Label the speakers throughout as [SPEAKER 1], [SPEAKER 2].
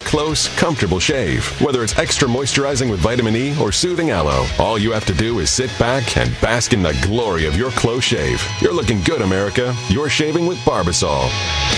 [SPEAKER 1] close, comfortable shave. Whether it's extra moisturizing with vitamin E or soothing aloe, all you have to do is sit back and bask in the glory of your close shave. You're looking good, America. You're shaving with Barbasol.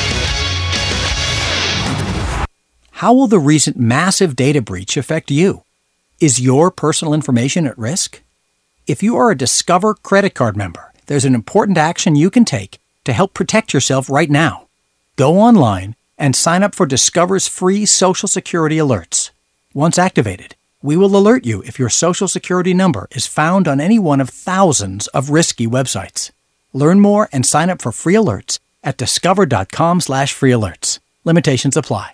[SPEAKER 2] How will the recent massive data breach affect you? Is your personal information at risk? If you are a Discover credit card member, there's an important action you can take to help protect yourself right now. Go online and sign up for Discover's free Social Security alerts. Once activated, we will alert you if your Social Security number is found on any one of thousands of risky websites. Learn more and sign up for free alerts at discover.com/free alerts. Limitations apply.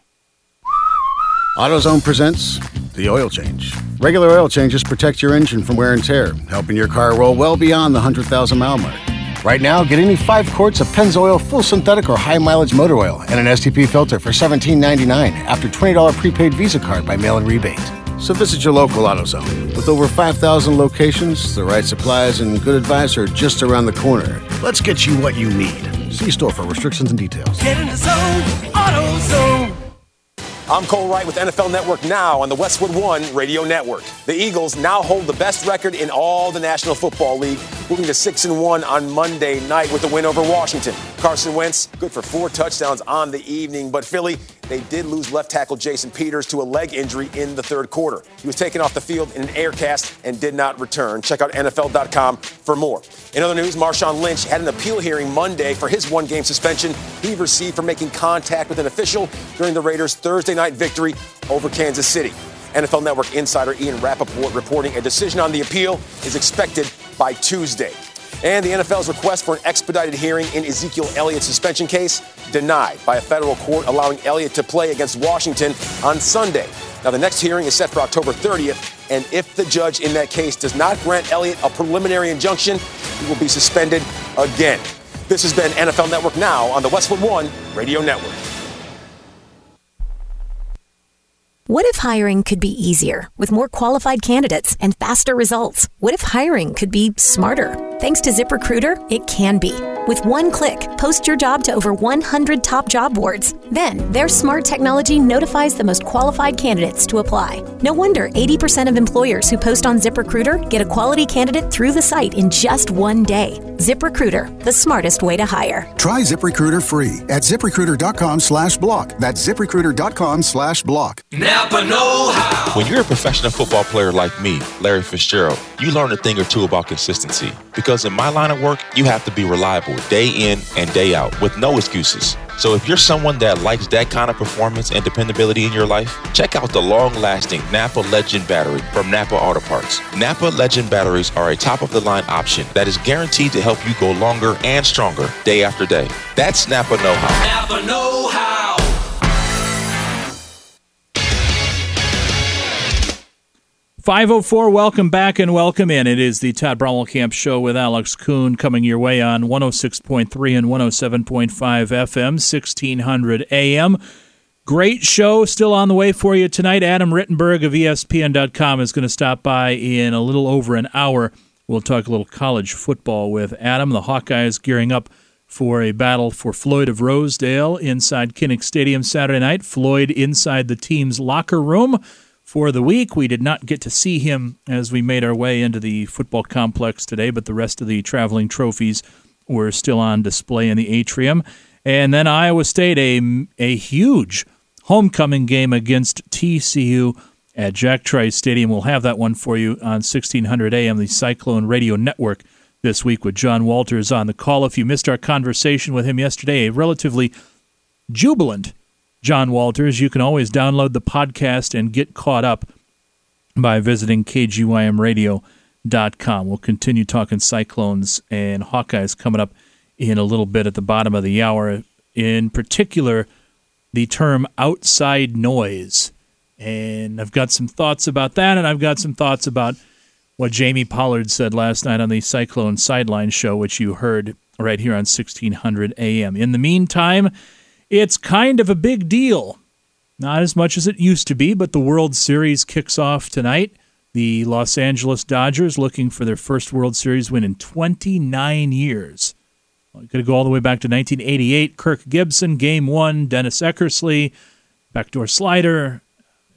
[SPEAKER 3] AutoZone presents the oil change. Regular oil changes protect your engine from wear and tear, helping your car roll well beyond the 100,000-mile mark. Right now, get any 5 quarts of Pennzoil full synthetic or high-mileage motor oil and an STP filter for $17.99 after $20 prepaid Visa card by mail-in rebate. So visit your local AutoZone. With over 5,000 locations, the right supplies, and good advice are just around the corner. Let's get you what you need. See store for restrictions and details.
[SPEAKER 4] Get in the zone, AutoZone.
[SPEAKER 5] I'm Cole Wright with NFL Network Now on the Westwood One Radio Network. The Eagles now hold the best record in all the National Football League, moving to 6-1 on Monday night with a win over Washington. Carson Wentz, good for 4 touchdowns on the evening, but Philly, they did lose left tackle Jason Peters to a leg injury in the third quarter. He was taken off the field in an air cast and did not return. Check out NFL.com for more. In other news, Marshawn Lynch had an appeal hearing Monday for his 1-game suspension he received for making contact with an official during the Raiders' Thursday night victory over Kansas City. NFL Network insider Ian Rappaport reporting a decision on the appeal is expected by Tuesday. And the NFL's request for an expedited hearing in Ezekiel Elliott's suspension case denied by a federal court, allowing Elliott to play against Washington on Sunday. Now, the next hearing is set for October 30th, and if the judge in that case does not grant Elliott a preliminary injunction, he will be suspended again. This has been NFL Network Now on the Westwood One Radio Network.
[SPEAKER 6] What if hiring could be easier, with more qualified candidates and faster results? What if hiring could be smarter? Thanks to ZipRecruiter, it can be. With one click, post your job to over 100 top job boards. Then, their smart technology notifies the most qualified candidates to apply. No wonder 80% of employers who post on ZipRecruiter get a quality candidate through the site in just one day. ZipRecruiter, the smartest way to hire.
[SPEAKER 7] Try ZipRecruiter free at ZipRecruiter.com/block. That's ZipRecruiter.com/block.
[SPEAKER 4] Napa know-how.
[SPEAKER 8] When you're a professional football player like me, Larry Fitzgerald, you learn a thing or two about consistency. Because in my line of work, you have to be reliable day in and day out with no excuses. So if you're someone that likes that kind of performance and dependability in your life, check out the long-lasting Napa Legend battery from Napa Auto Parts. Napa Legend batteries are a top-of-the-line option that is guaranteed to help you go longer and stronger day after day. That's Napa know-how.
[SPEAKER 4] Napa know-how.
[SPEAKER 9] 5:04, welcome back and welcome in. It is the Todd Brommelkamp Show with Alex Kuhn coming your way on 106.3 and 107.5 FM, 1600 AM. Great show still on the way for you tonight. Adam Rittenberg of ESPN.com is going to stop by in a little over an hour. We'll talk a little college football with Adam. The Hawkeyes gearing up for a battle for Floyd of Rosedale inside Kinnick Stadium Saturday night. Floyd inside the team's locker room for the week. We did not get to see him as we made our way into the football complex today, but the rest of the traveling trophies were still on display in the atrium. And then Iowa State, a huge homecoming game against TCU at Jack Trice Stadium. We'll have that one for you on 1600 AM, the Cyclone Radio Network, this week with John Walters on the call. If you missed our conversation with him yesterday, a relatively jubilant John Walters, you can always download the podcast and get caught up by visiting kgymradio.com. We'll continue talking Cyclones and Hawkeyes coming up in a little bit at the bottom of the hour. In particular, the term outside noise. And I've got some thoughts about that, and I've got some thoughts about what Jamie Pollard said last night on the Cyclone Sideline Show, which you heard right here on 1600 AM. In the meantime, it's kind of a big deal. Not as much as it used to be, but the World Series kicks off tonight. The Los Angeles Dodgers looking for their first World Series win in 29 years. Well, you got to go all the way back to 1988. Kirk Gibson, Game 1, Dennis Eckersley, backdoor slider,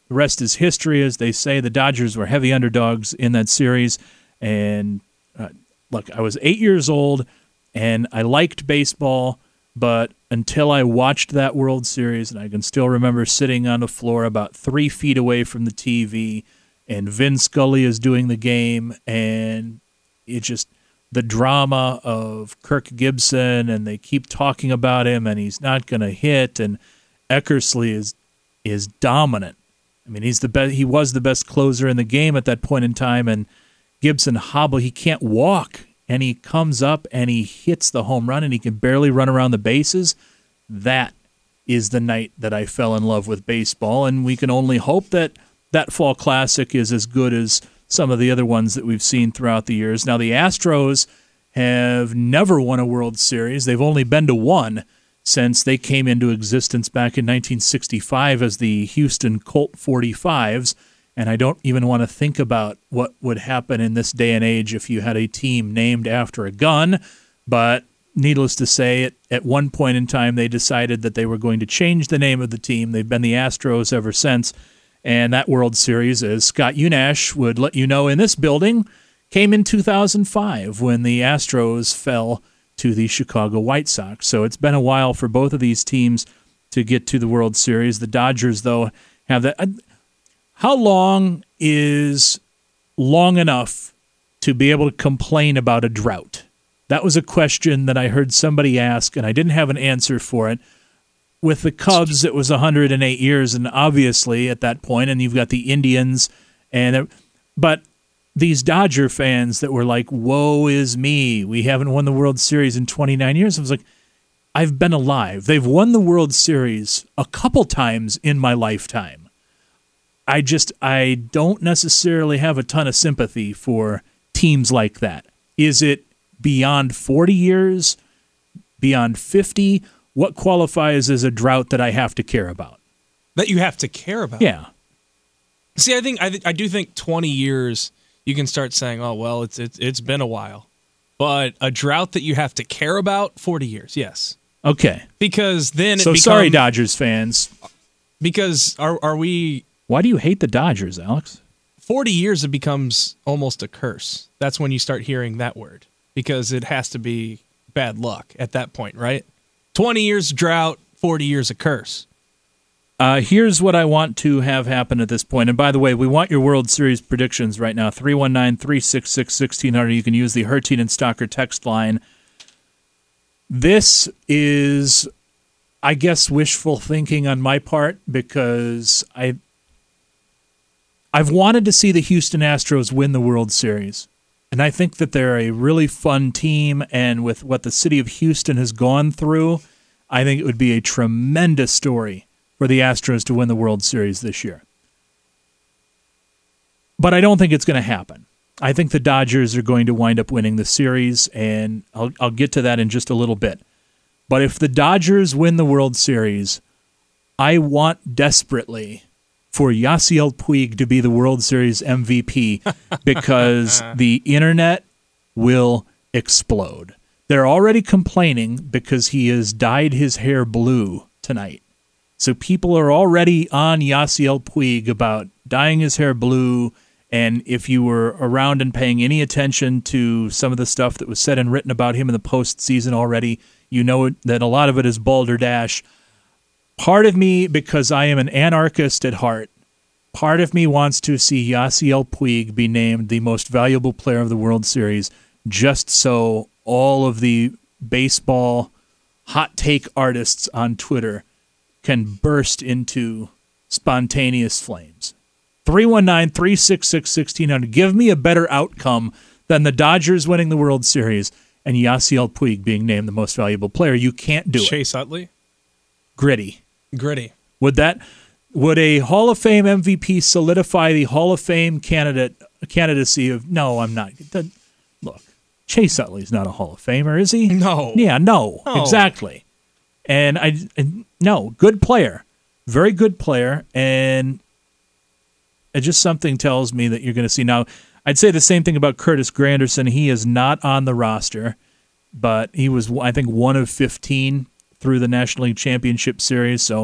[SPEAKER 9] the rest is history, as they say. The Dodgers were heavy underdogs in that series. And look, I was 8 years old, and I liked baseball, but until I watched that World Series, and I can still remember sitting on the floor about 3 feet away from the TV, and Vin Scully is doing the game, and it just, the drama of Kirk Gibson, and they keep talking about him, and he's not going to hit, and Eckersley is dominant. I mean, he was the best closer in the game at that point in time, and Gibson he can't walk, and he comes up and he hits the home run, and he can barely run around the bases. That is the night that I fell in love with baseball, and we can only hope that that Fall Classic is as good as some of the other ones that we've seen throughout the years. Now, the Astros have never won a World Series. They've only been to one since they came into existence back in 1965 as the Houston Colt 45s, and I don't even want to think about what would happen in this day and age if you had a team named after a gun, but needless to say, at one point in time they decided that they were going to change the name of the team. They've been the Astros ever since, and that World Series, as Scott Unash would let you know in this building, came in 2005 when the Astros fell to the Chicago White Sox. So it's been a while for both of these teams to get to the World Series. The Dodgers, though, have that. How long is long enough to be able to complain about a drought? That was a question that I heard somebody ask, and I didn't have an answer for it. With the Cubs, it was 108 years, and obviously at that point, and you've got the Indians, but these Dodger fans that were like, woe is me, we haven't won the World Series in 29 years. I was like, I've been alive. They've won the World Series a couple times in my lifetime. I don't necessarily have a ton of sympathy for teams like that. Is it beyond 40 years? Beyond 50? What qualifies as a drought that I have to care about?
[SPEAKER 10] That you have to care about?
[SPEAKER 9] Yeah.
[SPEAKER 10] See, I do think 20 years you can start saying, oh, well, it's been a while. But a drought that you have to care about, 40 years, yes.
[SPEAKER 9] Okay.
[SPEAKER 10] Because then it becomes...
[SPEAKER 9] sorry, Dodgers fans.
[SPEAKER 10] Because are we...
[SPEAKER 9] Why do you hate the Dodgers, Alex?
[SPEAKER 10] 40 years, it becomes almost a curse. That's when you start hearing that word. Because it has to be bad luck at that point, right? 20 years drought, 40 years a curse.
[SPEAKER 9] Here's what I want to have happen at this point. And by the way, we want your World Series predictions right now. 319-366-1600. You can use the Hertine and Stalker text line. This is, I guess, wishful thinking on my part because I've wanted to see the Houston Astros win the World Series. And I think that they're a really fun team, and with what the city of Houston has gone through, I think it would be a tremendous story for the Astros to win the World Series this year. But I don't think it's going to happen. I think the Dodgers are going to wind up winning the series, and I'll get to that in just a little bit. But if the Dodgers win the World Series, I want desperately for Yasiel Puig to be the World Series MVP because the internet will explode. They're already complaining because he has dyed his hair blue tonight. So people are already on Yasiel Puig about dyeing his hair blue, and if you were around and paying any attention to some of the stuff that was said and written about him in the postseason already, you know that a lot of it is balderdash. Part of me, because I am an anarchist at heart, part of me wants to see Yasiel Puig be named the most valuable player of the World Series, just so all of the baseball hot take artists on Twitter can burst into spontaneous flames. 319-366-1600. Give me a better outcome than the Dodgers winning the World Series and Yasiel Puig being named the most valuable player. You can't do it.
[SPEAKER 10] Chase Utley?
[SPEAKER 9] Gritty. Would a Hall of Fame MVP solidify the Hall of Fame candidacy of? No, I'm not. Look, Chase Utley's not a Hall of Famer, is he?
[SPEAKER 10] No.
[SPEAKER 9] Yeah, no. Exactly. And no, good player, very good player, and it just something tells me that you're going to see now. I'd say the same thing about Curtis Granderson. He is not on the roster, but he was, I think, one of 15 through the National League Championship Series. So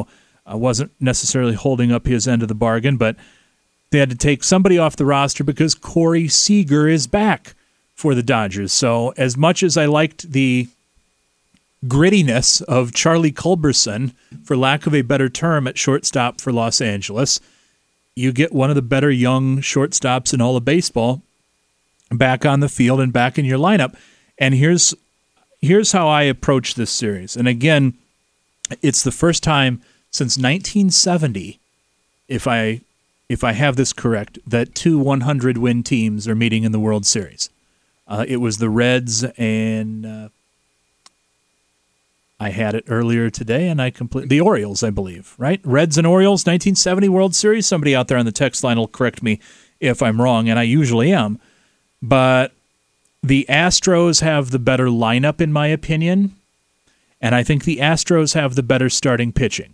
[SPEAKER 9] wasn't necessarily holding up his end of the bargain, but they had to take somebody off the roster because Corey Seager is back for the Dodgers. So as much as I liked the grittiness of Charlie Culberson, for lack of a better term, at shortstop for Los Angeles, you get one of the better young shortstops in all of baseball back on the field and back in your lineup. And here's how I approach this series. And again, it's the first time since 1970, if I have this correct, that two 100-win teams are meeting in the World Series. It was the Reds and I had it earlier today, and the Orioles, I believe, right? Reds and Orioles, 1970 World Series. Somebody out there on the text line will correct me if I'm wrong, and I usually am. But the Astros have the better lineup, in my opinion, and I think the Astros have the better starting pitching.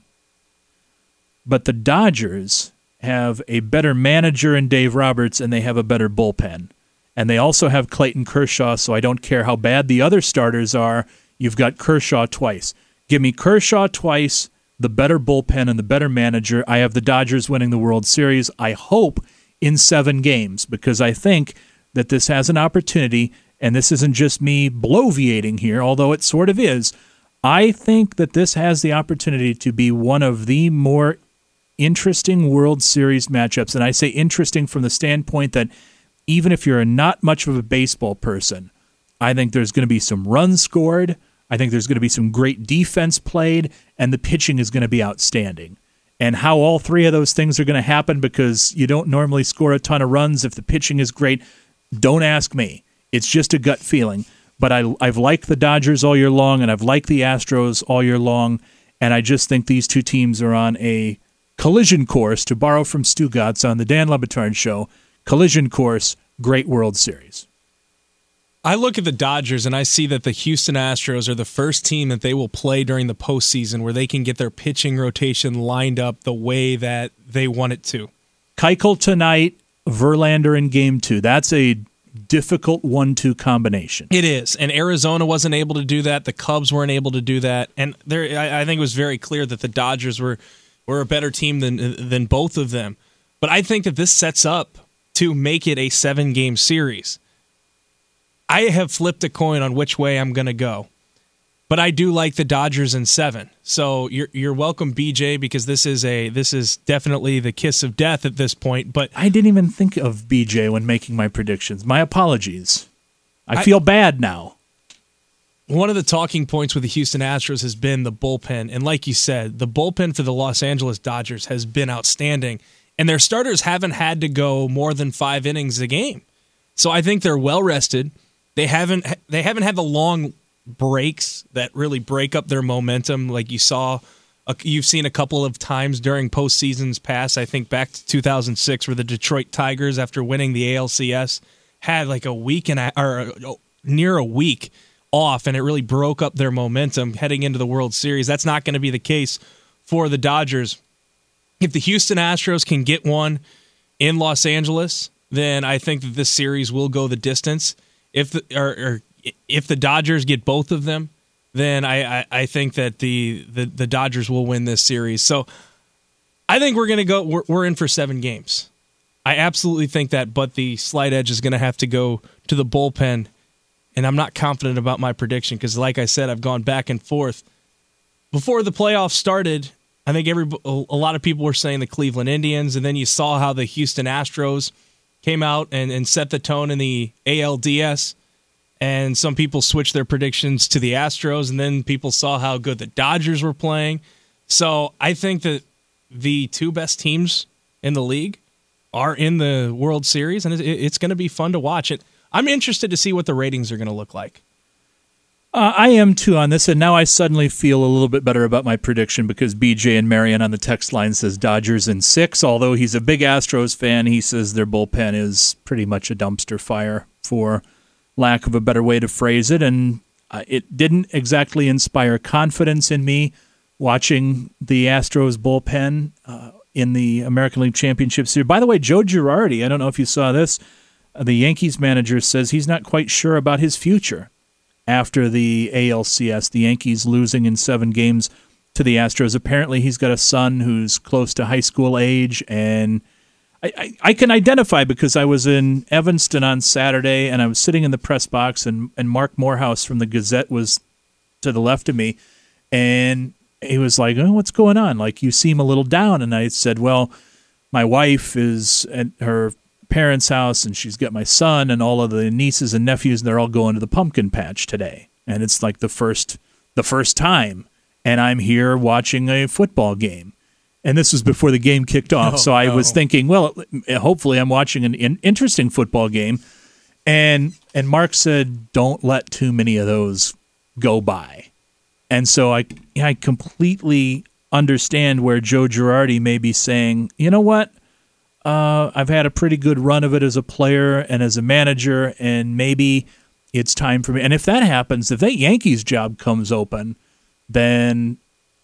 [SPEAKER 9] But the Dodgers have a better manager in Dave Roberts, and they have a better bullpen. And they also have Clayton Kershaw, so I don't care how bad the other starters are. You've got Kershaw twice. Give me Kershaw twice, the better bullpen, and the better manager. I have the Dodgers winning the World Series, I hope, in 7 games, because I think that this has an opportunity, and this isn't just me bloviating here, although it sort of is. I think that this has the opportunity to be one of the more interesting World Series matchups, and I say interesting from the standpoint that even if you're not much of a baseball person, I think there's going to be some runs scored. I think there's going to be some great defense played, and the pitching is going to be outstanding. And how all three of those things are going to happen, because you don't normally score a ton of runs if the pitching is great, don't ask me. It's just a gut feeling. But I've liked the Dodgers all year long, and I've liked the Astros all year long, and I just think these two teams are on a collision course, to borrow from Stu Gatz on the Dan Le Batard Show. Collision course, great World Series.
[SPEAKER 10] I look at the Dodgers and I see that the Houston Astros are the first team that they will play during the postseason where they can get their pitching rotation lined up the way that they want it to.
[SPEAKER 9] Keuchel tonight, Verlander in Game 2. That's a difficult 1-2 combination.
[SPEAKER 10] It is, and Arizona wasn't able to do that. The Cubs weren't able to do that, and I think it was very clear that the Dodgers were a better team than both of them. But I think that this sets up to make it a 7-game series. I have flipped a coin on which way I'm going to go, but I do like the Dodgers in 7. So you're welcome, BJ, because this is definitely the kiss of death at this point. But
[SPEAKER 9] I didn't even think of BJ when making my predictions. My apologies. I feel bad now.
[SPEAKER 10] One of the talking points with the Houston Astros has been the bullpen, and like you said, the bullpen for the Los Angeles Dodgers has been outstanding, and their starters haven't had to go more than 5 innings a game. So I think they're well rested. They haven't had the long breaks that really break up their momentum like you've seen a couple of times during postseasons past. I think back to 2006 where the Detroit Tigers, after winning the ALCS, had like near a week off, and it really broke up their momentum heading into the World Series. That's not going to be the case for the Dodgers. If the Houston Astros can get one in Los Angeles, then I think that this series will go the distance. If the Dodgers get both of them, then I think that the Dodgers will win this series. So I think we're in for 7 games. I absolutely think that, but the slight edge is going to have to go to the bullpen, and I'm not confident about my prediction because, like I said, I've gone back and forth. Before the playoffs started, I think a lot of people were saying the Cleveland Indians, and then you saw how the Houston Astros came out and set the tone in the ALDS, and some people switched their predictions to the Astros, and then people saw how good the Dodgers were playing. So I think that the 2 best teams in the league are in the World Series, and it's going to be fun to watch it. I'm interested to see what the ratings are going to look like.
[SPEAKER 9] I am too on this, and now I suddenly feel a little bit better about my prediction because BJ and Marion on the text line says Dodgers in 6. Although he's a big Astros fan, he says their bullpen is pretty much a dumpster fire, for lack of a better way to phrase it, and it didn't exactly inspire confidence in me watching the Astros bullpen in the American League Championship Series. By the way, Joe Girardi, I don't know if you saw this, the Yankees manager says he's not quite sure about his future after the ALCS, the Yankees losing in 7 games to the Astros. Apparently, he's got a son who's close to high school age, and I can identify because I was in Evanston on Saturday, and I was sitting in the press box, and Mark Morehouse from the Gazette was to the left of me, and he was like, "Oh, what's going on? Like, you seem a little down." And I said, "Well, my wife is at her parents' house, and she's got my son and all of the nieces and nephews, and they're all going to the pumpkin patch today. And it's like the first time, and I'm here watching a football game." And this was before the game kicked off, so I was thinking, well, hopefully I'm watching an interesting football game. And Mark said, "Don't let too many of those go by." And so I completely understand where Joe Girardi may be saying, "You know what? I've had a pretty good run of it as a player and as a manager, and maybe it's time for me." And if that happens, if that Yankees job comes open, then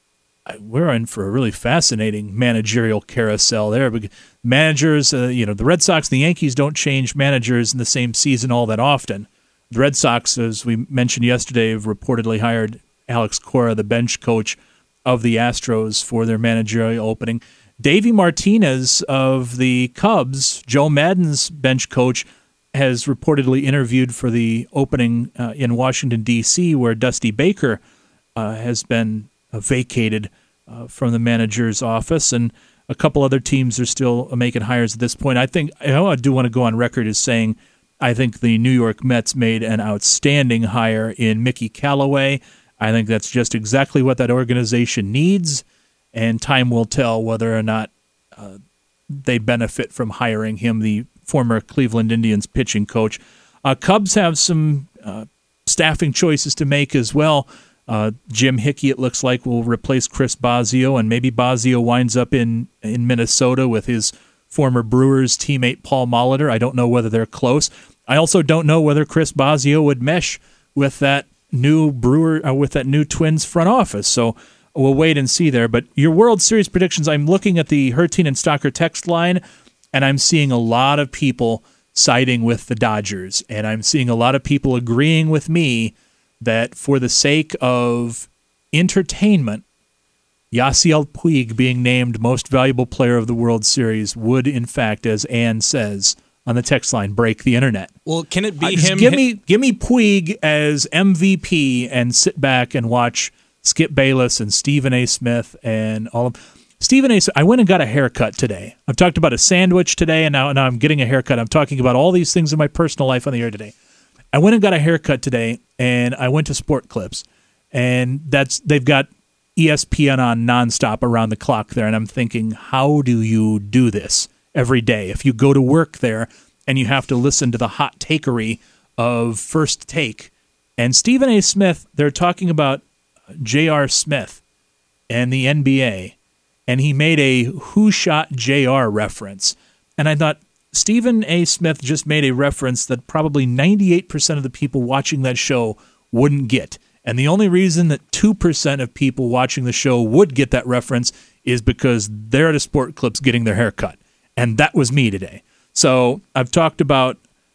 [SPEAKER 9] we're in for a really fascinating managerial carousel there. Because managers, the Red Sox and the Yankees don't change managers in the same season all that often. The Red Sox, as we mentioned yesterday, have reportedly hired Alex Cora, the bench coach of the Astros, for their managerial opening. Davey Martinez of the Cubs, Joe Maddon's bench coach, has reportedly interviewed for the opening in Washington, D.C., where Dusty Baker has been vacated from the manager's office, and a couple other teams are still making hires at this point. I do want to go on record as saying I think the New York Mets made an outstanding hire in Mickey Callaway. I think that's just exactly what that organization needs, and time will tell whether or not they benefit from hiring him, the former Cleveland Indians pitching coach. Cubs have some staffing choices to make as well. Jim Hickey, it looks like, will replace Chris Bosio, and maybe Bosio winds up in Minnesota with his former Brewers teammate Paul Molitor. I don't know whether they're close. I also don't know whether Chris Bosio would mesh with that new with that new Twins front office. So we'll wait and see there. But your World Series predictions, I'm looking at the Hertine and Stocker text line, and I'm seeing a lot of people siding with the Dodgers, and I'm seeing a lot of people agreeing with me that for the sake of entertainment, Yasiel Puig being named most valuable player of the World Series would, in fact, as Ann says on the text line, break the internet.
[SPEAKER 10] Well, can it be him?
[SPEAKER 9] Give me Puig as MVP and sit back and watch Skip Bayless and Stephen A. Smith and all of Stephen A. I went and got a haircut today. I've talked about a sandwich today, and now I'm getting a haircut. I'm talking about all these things in my personal life on the air today. I went and got a haircut today, and I went to Sport Clips, and they've got ESPN on nonstop around the clock there, and I'm thinking, how do you do this every day? If you go to work there and you have to listen to the hot takery of First Take, and Stephen A. Smith, they're talking about J.R. Smith and the NBA, and he made a Who Shot J.R. reference, and I thought, Stephen A. Smith just made a reference that probably 98% of the people watching that show wouldn't get. And the only reason that 2% of people watching the show would get that reference is because they're at a Sport Clips getting their hair cut. And that was me today. So I've talked about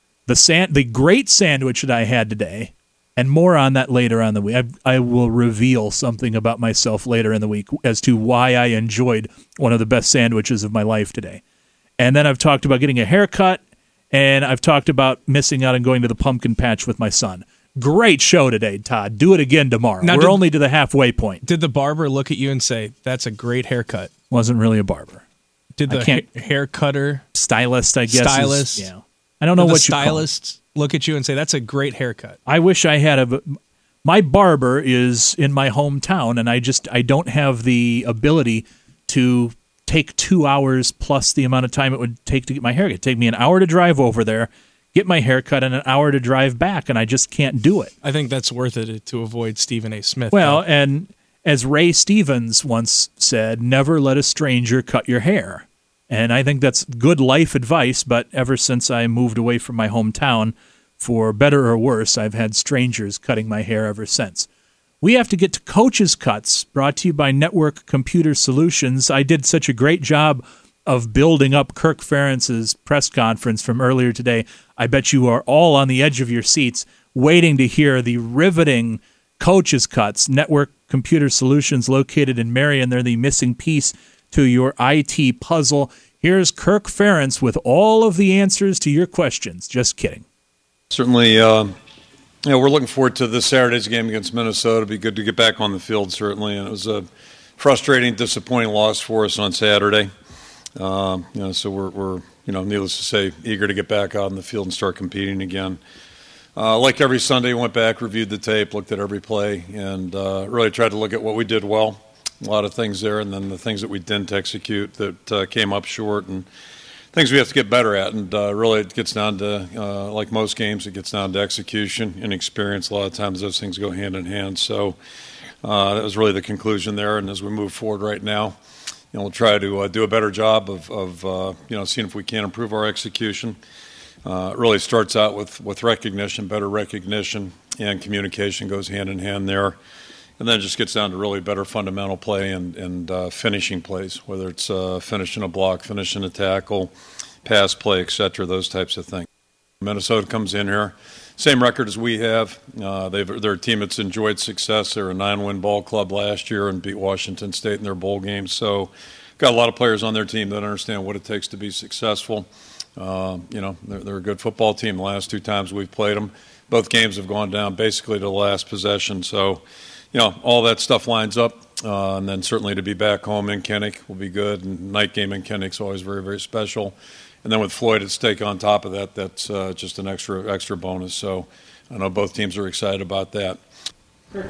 [SPEAKER 9] the great sandwich that I had today, and more on that later on the week. I will reveal something about myself later in the week as to why I enjoyed one of the best sandwiches of my life today. And then I've talked about getting a haircut, and I've talked about missing out and going to the pumpkin patch with my son. Great show today, Todd. Do it again tomorrow. Now, we're only to the halfway point.
[SPEAKER 10] Did the barber look at you and say, "That's a great haircut"?
[SPEAKER 9] Wasn't really a barber.
[SPEAKER 10] Did the hair cutter?
[SPEAKER 9] Stylist, I guess.
[SPEAKER 10] Stylist?
[SPEAKER 9] Yeah. I don't know what you call it.
[SPEAKER 10] Stylist look at you and say, "That's a great haircut"?
[SPEAKER 9] I wish I had my barber is in my hometown, and I don't have the ability to take 2 hours plus the amount of time it would take to get my hair. It'd take me an hour to drive over there, get my hair cut, and an hour to drive back, and I just can't do it.
[SPEAKER 10] I think that's worth it to avoid Stephen A. Smith.
[SPEAKER 9] Well, and as Ray Stevens once said, never let a stranger cut your hair. And I think that's good life advice, but ever since I moved away from my hometown, for better or worse, I've had strangers cutting my hair ever since. We have to get to Coach's Cuts, brought to you by Network Computer Solutions. I did such a great job of building up Kirk Ferentz's press conference from earlier today. I bet you are all on the edge of your seats waiting to hear the riveting Coach's Cuts, Network Computer Solutions located in Marion. They're the missing piece to your IT puzzle. Here's Kirk Ferentz with all of the answers to your questions. Just kidding.
[SPEAKER 11] Certainly, we're looking forward to this Saturday's game against Minnesota. It'd be good to get back on the field, certainly. And it was a frustrating, disappointing loss for us on Saturday. So we're needless to say, eager to get back out on the field and start competing again. Like every Sunday, went back, reviewed the tape, looked at every play, and really tried to look at what we did well. A lot of things there, and then the things that we didn't execute that came up short, and things we have to get better at. And really, it gets down to, like most games, it gets down to execution and experience. A lot of times, those things go hand in hand. So that was really the conclusion there. And as we move forward right now, we'll try to do a better job of seeing if we can improve our execution. It really starts out with recognition, better recognition, and communication goes hand in hand there. And then it just gets down to really better fundamental play and finishing plays, whether it's finishing a block, finishing a tackle, pass play, etc., those types of things. Minnesota comes in here, same record as we have. They're a team that's enjoyed success. They're a 9-win ball club last year and beat Washington State in their bowl game. So got a lot of players on their team that understand what it takes to be successful. They're a good football team. The last 2 times we've played them, both games have gone down basically to the last possession. So, all that stuff lines up. And then certainly to be back home in Kinnick will be good. And night game in Kinnick's always very, very special. And then with Floyd at stake on top of that, that's just an extra bonus. So I know both teams are excited about that.
[SPEAKER 12] Kirk,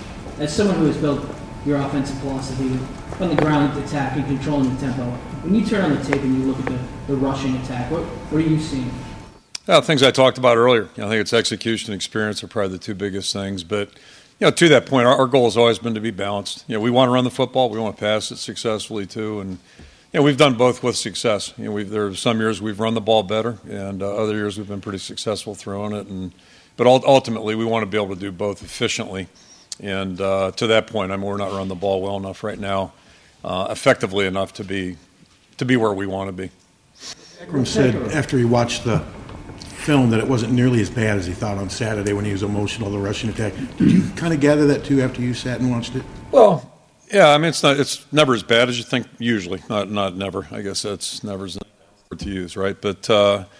[SPEAKER 12] as someone who has built your offensive philosophy on the ground attack and controlling the tempo, when you turn on the tape and you look at the rushing attack, what are you seeing?
[SPEAKER 11] Things I talked about earlier. I think it's execution and experience are probably the 2 biggest things. But, to that point, our goal has always been to be balanced. We want to run the football. We want to pass it successfully, too. And, we've done both with success. There are some years we've run the ball better, and other years we've been pretty successful throwing it. But ultimately, we want to be able to do both efficiently. And to that point, we're not running the ball well enough right now, effectively enough to be where we want to be.
[SPEAKER 13] Ekram said after he watched the film that it wasn't nearly as bad as he thought on Saturday when he was emotional, the rushing attack. Did you kind of gather that too after you sat and watched it?
[SPEAKER 11] Well, yeah, it's never as bad as you think usually. Not never. I guess that's never as word to use, right? But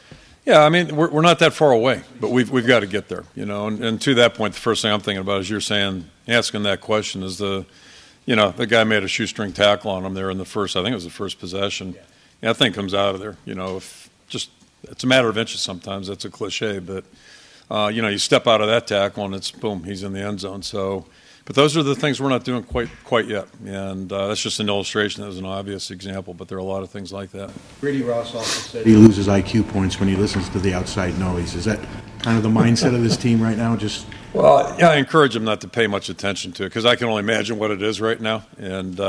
[SPEAKER 11] we're not that far away, but we've got to get there, And to that point, the first thing I'm thinking about is you're asking that question is the guy made a shoestring tackle on him there in the first. I think it was the first possession. Yeah, that thing comes out of there. It's a matter of inches sometimes. That's a cliche, but you step out of that tackle and it's boom, he's in the end zone. So, but those are the things we're not doing quite yet, and that's just an illustration. That was an obvious example, but there are a lot of things like that.
[SPEAKER 13] Brady Ross also said he loses IQ points when he listens to the outside noise. Is that kind of the mindset of this team right now?
[SPEAKER 11] Well, yeah, I encourage him not to pay much attention to it because I can only imagine what it is right now, and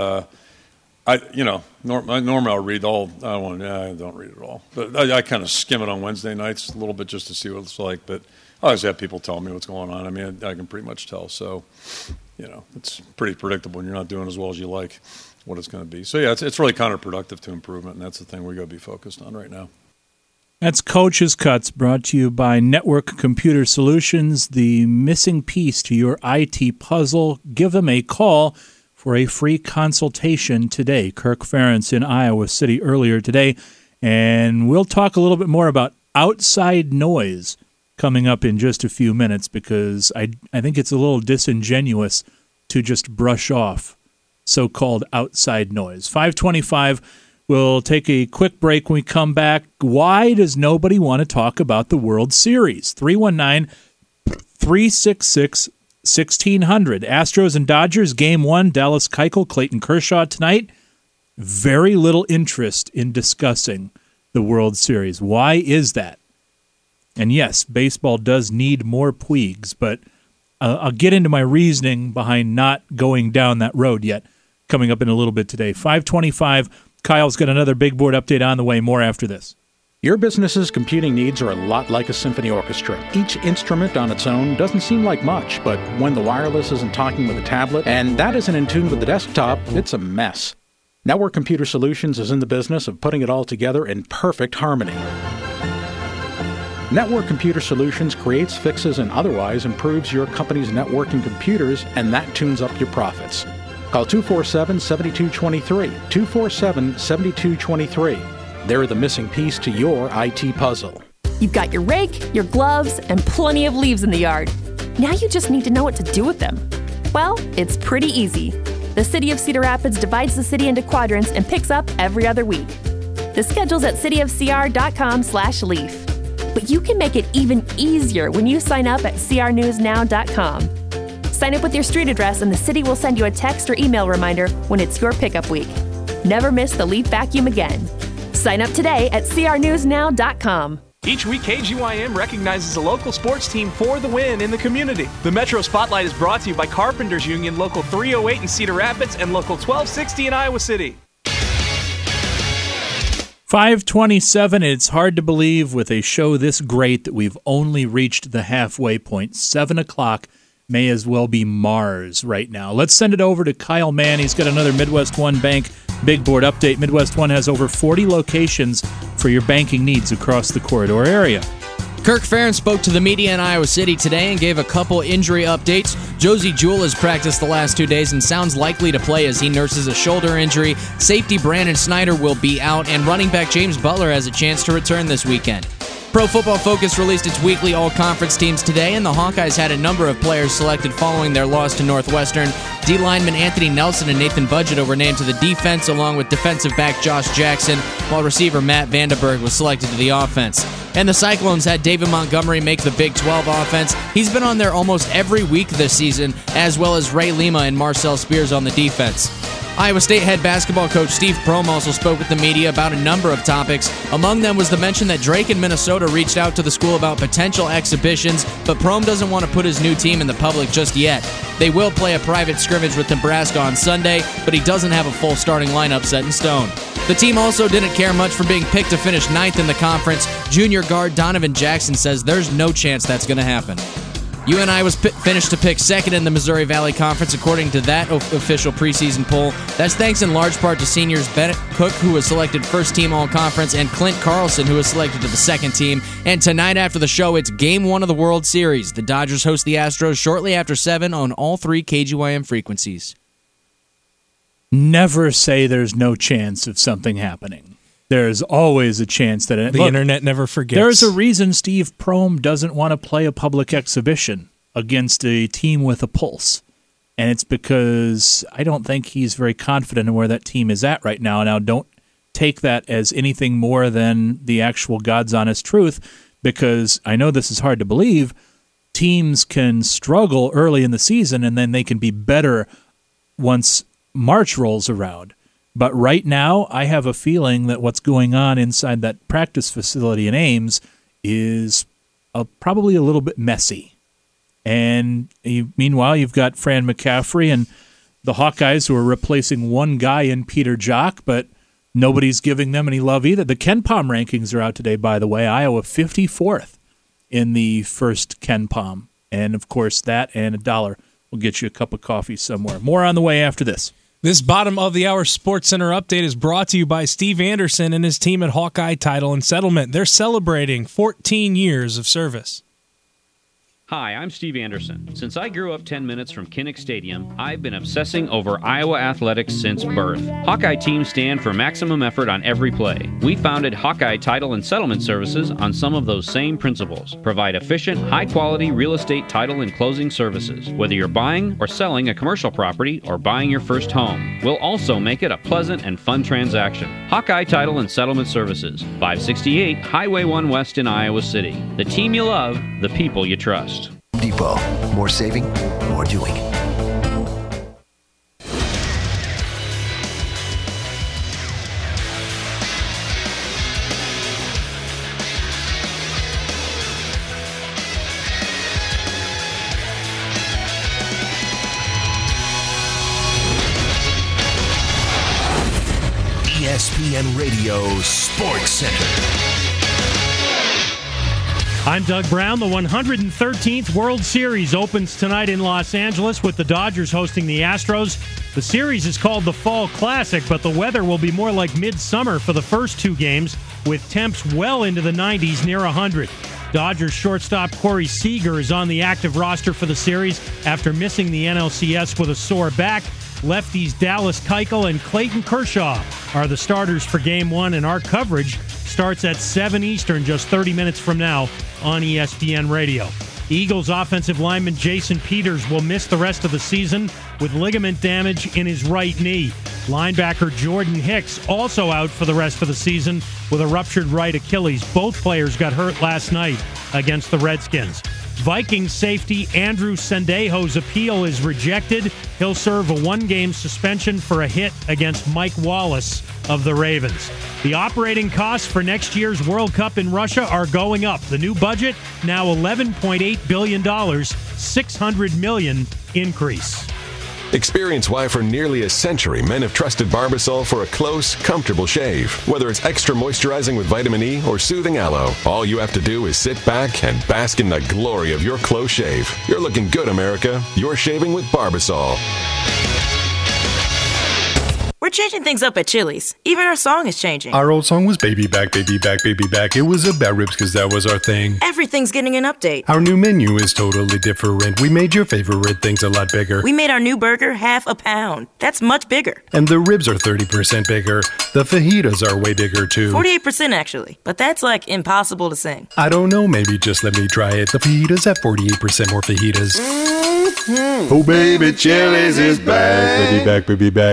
[SPEAKER 11] normally I'll read all. I don't read it all, but I kind of skim it on Wednesday nights a little bit just to see what it's like. But I always have people tell me what's going on. I can pretty much tell. So, it's pretty predictable when you're not doing as well as you like what it's going to be. So yeah, it's really counterproductive to improvement, and that's the thing we got to be focused on right now.
[SPEAKER 9] That's Coach's Cuts, brought to you by Network Computer Solutions, the missing piece to your IT puzzle. Give them a call for a free consultation today. Kirk Ferentz in Iowa City earlier today. And we'll talk a little bit more about outside noise coming up in just a few minutes because I think it's a little disingenuous to just brush off so-called outside noise. 5:25, we'll take a quick break when we come back. Why does nobody want to talk about the World Series? 319-366-1600. Astros and Dodgers, Game 1, Dallas Keuchel, Clayton Kershaw tonight. Very little interest in discussing the World Series. Why is that? And yes, baseball does need more Puigs, but I'll get into my reasoning behind not going down that road yet, coming up in a little bit today. 5:25, Kyle's got another big board update on the way. More after this.
[SPEAKER 14] Your business's computing needs are a lot like a symphony orchestra. Each instrument on its own doesn't seem like much, but when the wireless isn't talking with the tablet, and that isn't in tune with the desktop, it's a mess. Network Computer Solutions is in the business of putting it all together in perfect harmony. Network Computer Solutions creates, fixes, and otherwise improves your company's networking computers, and that tunes up your profits. Call 247-7223, 247-7223. They're the missing piece to your IT puzzle.
[SPEAKER 15] You've got your rake, your gloves, and plenty of leaves in the yard. Now you just need to know what to do with them. Well, it's pretty easy. The City of Cedar Rapids divides the city into quadrants and picks up every other week. The schedule's at cityofcr.com/leaf. But you can make it even easier when you sign up at crnewsnow.com. Sign up with your street address and the city will send you a text or email reminder when it's your pickup week. Never miss the leaf vacuum again. Sign up today at crnewsnow.com.
[SPEAKER 16] Each week, KGYM recognizes a local sports team for the win in the community. The Metro Spotlight is brought to you by Carpenters Union, Local 308 in Cedar Rapids and Local 1260 in Iowa City.
[SPEAKER 9] 5:27. It's hard to believe with a show this great that we've only reached the halfway point. 7 o'clock may as well be Mars right now. Let's send it over to Kyle Mann. He's got another Midwest One Bank Big Board update. Midwest One has over 40 locations for your banking needs across the corridor area.
[SPEAKER 17] Kirk Ferentz spoke to the media in Iowa City today and gave a couple injury updates. Josie Jewell has practiced the last 2 days and sounds likely to play as he nurses a shoulder injury. Safety Brandon Snyder will be out, and running back James Butler has a chance to return this weekend. Pro Football Focus released its weekly all-conference teams today, and the Hawkeyes had a number of players selected following their loss to Northwestern. D-lineman Anthony Nelson and Nathan Budgett were named to the defense, along with defensive back Josh Jackson, while receiver Matt Vandenberg was selected to the offense. And the Cyclones had David Montgomery make the Big 12 offense. He's been on there almost every week this season, as well as Ray Lima and Marcel Spears on the defense. Iowa State head basketball coach Steve Prohm also spoke with the media about a number of topics. Among them was the mention that Drake in Minnesota reached out to the school about potential exhibitions, but Prohm doesn't want to put his new team in the public just yet. They will play a private scrimmage with Nebraska on Sunday, but he doesn't have a full starting lineup set in stone. The team also didn't care much for being picked to finish 9th in the conference. Junior guard Donovan Jackson says there's no chance that's going to happen. UNI was finished to pick 2nd in the Missouri Valley Conference according to that official preseason poll. That's thanks in large part to seniors Bennett Cook, who was selected first team all-conference, and Clint Carlson, who was selected to the second team. And tonight after the show, it's Game 1 of the World Series. The Dodgers host the Astros shortly after 7 on all 3 KGYM frequencies.
[SPEAKER 9] Never say there's no chance of something happening. There's always a chance that
[SPEAKER 10] the internet never forgets.
[SPEAKER 9] There's a reason Steve Prohm doesn't want to play a public exhibition against a team with a pulse. And it's because I don't think he's very confident in where that team is at right now. Now, don't take that as anything more than the actual God's honest truth, because I know this is hard to believe. Teams can struggle early in the season, and then they can be better once March rolls around. But right now, I have a feeling that what's going on inside that practice facility in Ames is probably a little bit messy. And meanwhile, you've got Fran McCaffrey and the Hawkeyes who are replacing one guy in Peter Jock, but nobody's giving them any love either. The KenPom rankings are out today, by the way. Iowa 54th in the first KenPom. And, of course, that and $1 will get you a cup of coffee somewhere. More on the way after this.
[SPEAKER 10] This bottom of the hour Sports Center update is brought to you by Steve Anderson and his team at Hawkeye Title and Settlement. They're celebrating 14 years of service.
[SPEAKER 18] Hi, I'm Steve Anderson. Since I grew up 10 minutes from Kinnick Stadium, I've been obsessing over Iowa athletics since birth. Hawkeye teams stand for maximum effort on every play. We founded Hawkeye Title and Settlement Services on some of those same principles. Provide efficient, high-quality real estate title and closing services. Whether you're buying or selling a commercial property or buying your first home, we'll also make it a pleasant and fun transaction. Hawkeye Title and Settlement Services, 568 Highway 1 West in Iowa City. The team you love, the people you trust.
[SPEAKER 19] Depot. More saving, more doing.
[SPEAKER 20] ESPN Radio Sports Center.
[SPEAKER 21] I'm Doug Brown. The 113th World Series opens tonight in Los Angeles with the Dodgers hosting the Astros. The series is called the Fall Classic, but the weather will be more like midsummer for the first two games, with temps well into the 90s near 100. Dodgers shortstop Corey Seager is on the active roster for the series after missing the NLCS with a sore back. Lefties Dallas Keuchel and Clayton Kershaw are the starters for Game 1, and our coverage starts at 7 Eastern, just 30 minutes from now on ESPN Radio. The Eagles offensive lineman Jason Peters will miss the rest of the season with ligament damage in his right knee. Linebacker Jordan Hicks also out for the rest of the season with a ruptured right Achilles. Both players got hurt last night against the Redskins. Vikings safety Andrew Sendejo's appeal is rejected. He'll serve a one-game suspension for a hit against Mike Wallace of the Ravens. The operating costs for next year's World Cup in Russia are going up. The new budget, now $11.8 billion, $600 million increase.
[SPEAKER 1] Experience why for nearly a century men have trusted Barbasol for a close, comfortable shave. Whether it's extra moisturizing with vitamin E or soothing aloe, all you have to do is sit back and bask in the glory of your close shave. You're looking good, America. You're shaving with Barbasol.
[SPEAKER 22] We're changing things up at Chili's. Even our song is changing.
[SPEAKER 23] Our old song was Baby Back, Baby Back, Baby Back. It was about ribs because that was our thing.
[SPEAKER 22] Everything's getting an update.
[SPEAKER 23] Our new menu is totally different. We made your favorite things a lot bigger.
[SPEAKER 22] We made our new burger half a pound. That's much bigger.
[SPEAKER 23] And the ribs are 30% bigger. The fajitas are way bigger too.
[SPEAKER 22] 48% actually. But that's like impossible to sing.
[SPEAKER 23] I don't know, maybe just let me try it. The fajitas have 48% more fajitas.
[SPEAKER 22] Mm-hmm.
[SPEAKER 23] Oh baby, Chili's is back. Baby back, baby back.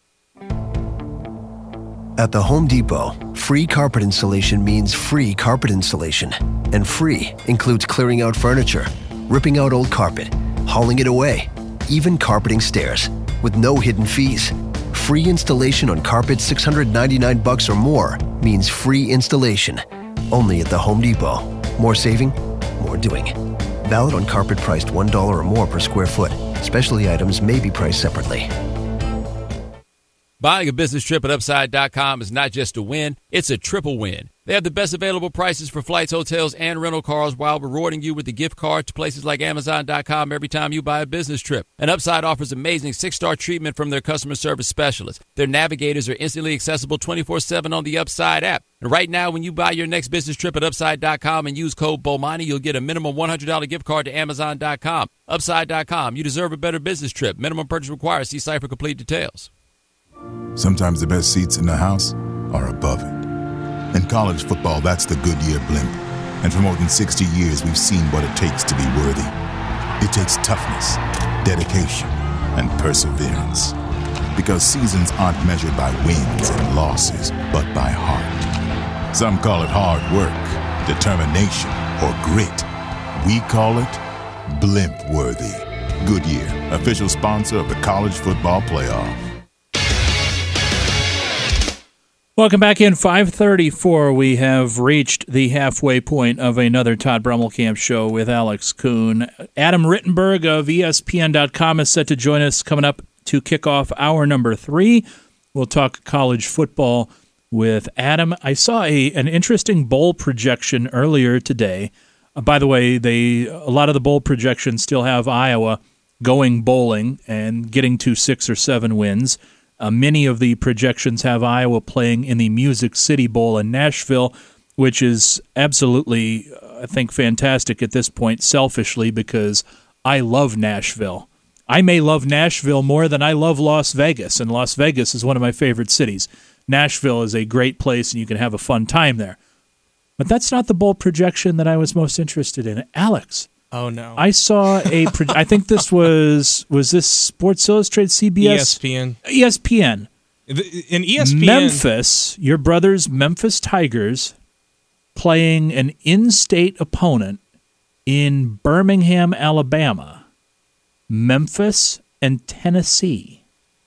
[SPEAKER 19] At the Home Depot, free carpet installation means free carpet installation. And free includes clearing out furniture, ripping out old carpet, hauling it away, even carpeting stairs, with no hidden fees. Free installation on carpet $699 or more means free installation. Only at the Home Depot. More saving, more doing. Valid on carpet priced $1 or more per square foot. Specialty items may be priced separately.
[SPEAKER 24] Buying a business trip at Upside.com is not just a win, it's a triple win. They have the best available prices for flights, hotels, and rental cars while rewarding you with a gift card to places like Amazon.com every time you buy a business trip. And Upside offers amazing 6-star treatment from their customer service specialists. Their navigators are instantly accessible 24/7 on the Upside app. And right now, when you buy your next business trip at Upside.com and use code BOMANI, you'll get a minimum $100 gift card to Amazon.com. Upside.com. You deserve a better business trip. Minimum purchase required. See site for complete details.
[SPEAKER 25] Sometimes the best seats in the house are above it. In college football, that's the Goodyear blimp. And for more than 60 years, we've seen what it takes to be worthy. It takes toughness, dedication, and perseverance. Because seasons aren't measured by wins and losses, but by heart. Some call it hard work, determination, or grit. We call it blimp worthy. Goodyear, official sponsor of the College Football Playoff.
[SPEAKER 9] Welcome back in 5:34. We have reached the halfway point of another Todd Brummelkamp show with Alex Kuhn. Adam Rittenberg of ESPN.com is set to join us coming up to kick off hour number 3. We'll talk college football with Adam. I saw an interesting bowl projection earlier today. By the way, a lot of the bowl projections still have Iowa going bowling and getting to 6 or 7 wins. Many of the projections have Iowa playing in the Music City Bowl in Nashville, which is absolutely, I think, fantastic at this point, selfishly, because I love Nashville. I may love Nashville more than I love Las Vegas, and Las Vegas is one of my favorite cities. Nashville is a great place, and you can have a fun time there. But that's not the bowl projection that I was most interested in. Alex.
[SPEAKER 10] Oh, no.
[SPEAKER 9] I saw I think this was this Sports Illustrated, CBS? ESPN.
[SPEAKER 10] In ESPN.
[SPEAKER 9] Memphis, your brother's Memphis Tigers, playing an in-state opponent in Birmingham, Alabama. Memphis and Tennessee.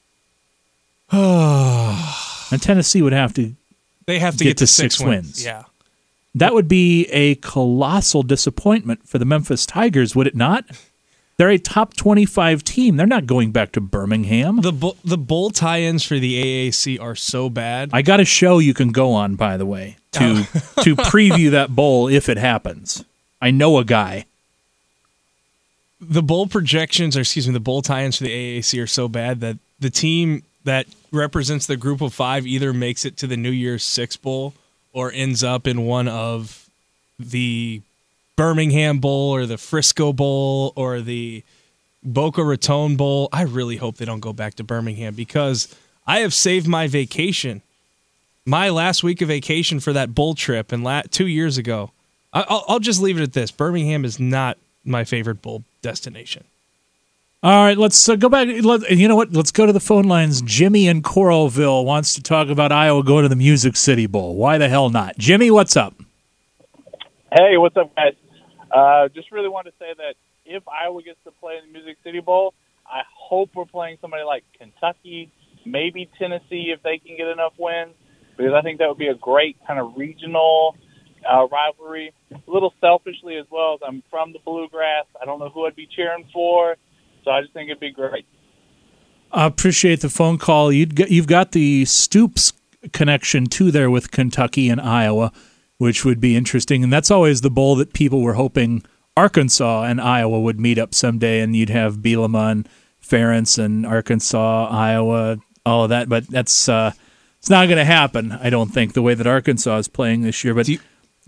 [SPEAKER 9] And Tennessee would have to
[SPEAKER 10] get to 6 wins. Yeah.
[SPEAKER 9] That would be a colossal disappointment for the Memphis Tigers, would it not? They're a top 25 team. They're not going back to Birmingham.
[SPEAKER 10] The bowl tie-ins for the AAC are so bad.
[SPEAKER 9] I got a show you can go on, by the way, to preview that bowl if it happens. I know a guy.
[SPEAKER 10] The bowl projections, or the bowl tie-ins for the AAC are so bad that the team that represents the group of 5 either makes it to the New Year's Six Bowl or ends up in one of the Birmingham Bowl or the Frisco Bowl or the Boca Raton Bowl. I really hope they don't go back to Birmingham because I have saved my vacation, my last week of vacation for that bowl trip and 2 years ago. I'll just leave it at this. Birmingham is not my favorite bowl destination.
[SPEAKER 9] All right, let's go back. You know what? Let's go to the phone lines. Jimmy in Coralville wants to talk about Iowa going to the Music City Bowl. Why the hell not? Jimmy, what's up?
[SPEAKER 2] Hey, what's up, guys? Just really wanted to say that if Iowa gets to play in the Music City Bowl, I hope we're playing somebody like Kentucky, maybe Tennessee if they can get enough wins, because I think that would be a great kind of regional rivalry. A little selfishly as well, as I'm from the Bluegrass. I don't know who I'd be cheering for, so I just think it'd be great.
[SPEAKER 9] I appreciate the phone call. You've got the Stoops connection too there with Kentucky and Iowa, which would be interesting. And that's always the bowl that people were hoping Arkansas and Iowa would meet up someday, and you'd have Bielema and Ferentz and Arkansas, Iowa, all of that. But that's it's not going to happen, I don't think, the way that Arkansas is playing this year. But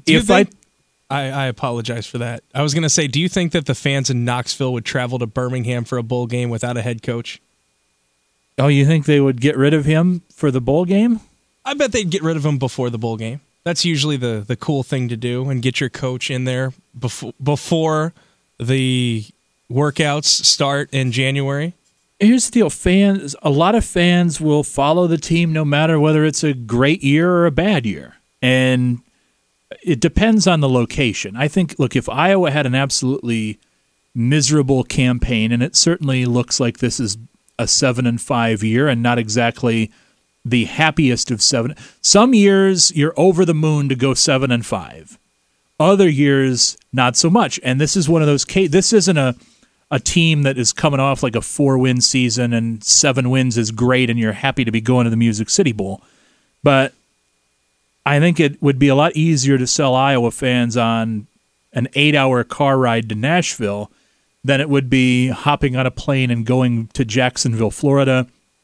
[SPEAKER 10] I apologize for that. I was going to say, do you think that the fans in Knoxville would travel to Birmingham for a bowl game without a head coach?
[SPEAKER 9] Oh, you think they would get rid of him for the bowl game?
[SPEAKER 10] I bet they'd get rid of him before the bowl game. That's usually the cool thing to do, and get your coach in there before the workouts start in January.
[SPEAKER 9] Here's the deal. A lot of fans will follow the team no matter whether it's a great year or a bad year. And it depends on the location. I think, look, if Iowa had an absolutely miserable campaign, and it certainly looks like this is a 7-5 year and not exactly the happiest of 7. Some years you're over the moon to go 7-5. Other years, not so much. And this is one of those cases. This isn't a team that is coming off like a 4-win season and 7 wins is great and you're happy to be going to the Music City Bowl. But I think it would be a lot easier to sell Iowa fans on an 8-hour car ride to Nashville than it would be hopping on a plane and going to Jacksonville, Florida,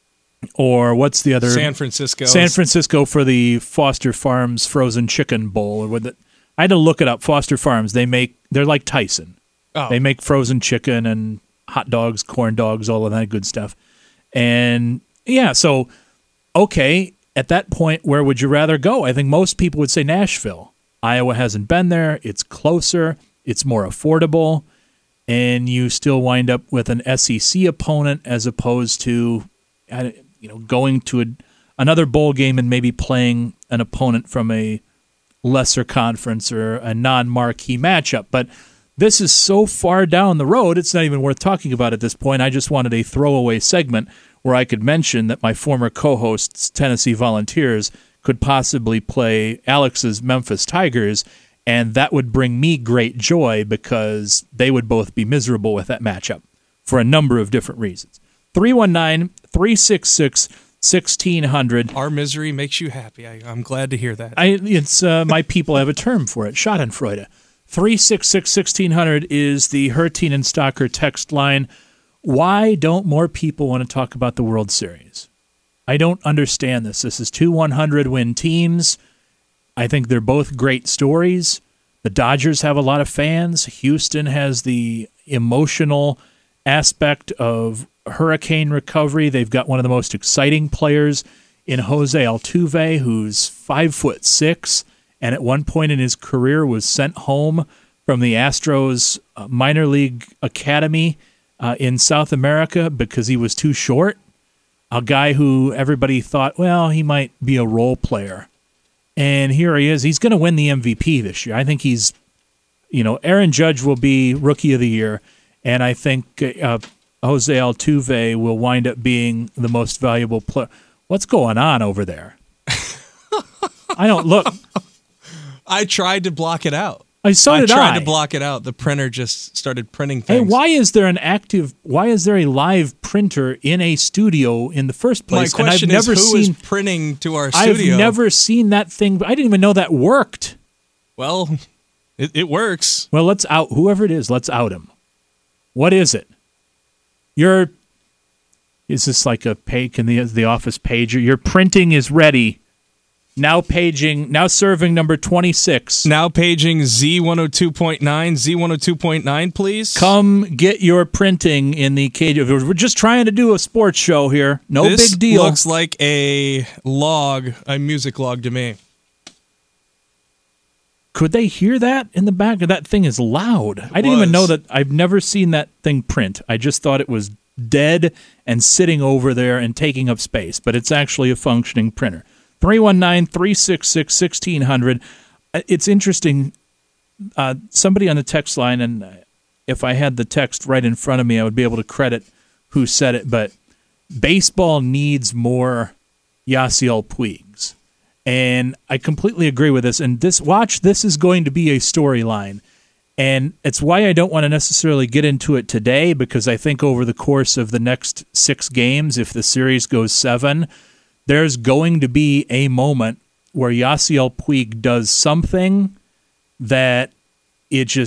[SPEAKER 9] or what's the other?
[SPEAKER 10] San Francisco.
[SPEAKER 9] San Francisco for the Foster Farms Frozen Chicken Bowl. Or with it. I had to look it up. Foster Farms, they're like Tyson.
[SPEAKER 10] Oh.
[SPEAKER 9] They make frozen chicken and hot dogs, corn dogs, all of that good stuff. And yeah, so okay, at that point, where would you rather go? I think most people would say Nashville. Iowa hasn't been there. It's closer. It's more affordable. And you still wind up with an SEC opponent as opposed to going to another bowl game and maybe playing an opponent from a lesser conference or a non-marquee matchup. But this is so far down the road, it's not even worth talking about at this point. I just wanted a throwaway segment where I could mention that my former co-hosts, Tennessee Volunteers, could possibly play Alex's Memphis Tigers, and that would bring me great joy because they would both be miserable with that matchup for a number of different reasons. 319-366-1600.
[SPEAKER 10] Our misery makes you happy. I'm glad to hear that.
[SPEAKER 9] It's my people have a term for it, Schadenfreude. 366-1600 is the Hertine and Stocker text line. Why don't more people want to talk about the World Series? I don't understand this. This is 2 100-win teams. I think they're both great stories. The Dodgers have a lot of fans. Houston has the emotional aspect of hurricane recovery. They've got one of the most exciting players in Jose Altuve, who's 5'6", and at one point in his career was sent home from the Astros minor league academy in South America because he was too short. A guy who everybody thought, well, he might be a role player. And here he is. He's going to win the MVP this year. I think he's, Aaron Judge will be Rookie of the Year, and I think Jose Altuve will wind up being the most valuable player. What's going on over there? I don't look.
[SPEAKER 10] I tried to block it out.
[SPEAKER 9] I
[SPEAKER 10] tried to block it out. The printer just started printing things.
[SPEAKER 9] Hey, why is there a live printer in a studio in the first place?
[SPEAKER 10] My question is, who is printing to our studio?
[SPEAKER 9] I've never seen that thing. I didn't even know that worked.
[SPEAKER 10] Well, it works.
[SPEAKER 9] Well, let's out whoever it is. Let's out him. What is it? Is this like a page in the office pager? Your printing is ready. Now serving number 26.
[SPEAKER 10] Now paging Z102.9. Z102.9, please.
[SPEAKER 9] Come get your printing in the cage. We're just trying to do a sports show here. No big deal.
[SPEAKER 10] This looks like a music log to me.
[SPEAKER 9] Could they hear that in the back? That thing is loud. I didn't even know that. I've never seen that thing print. I just thought it was dead and sitting over there and taking up space, but it's actually a functioning printer. 319-366-1600. It's interesting. Somebody on the text line, and if I had the text right in front of me, I would be able to credit who said it, but baseball needs more Yasiel Puigs. And I completely agree with this. And this is going to be a storyline. And it's why I don't want to necessarily get into it today, because I think over the course of the next 6 games, if the series goes 7, there's going to be a moment where Yasiel Puig does something that it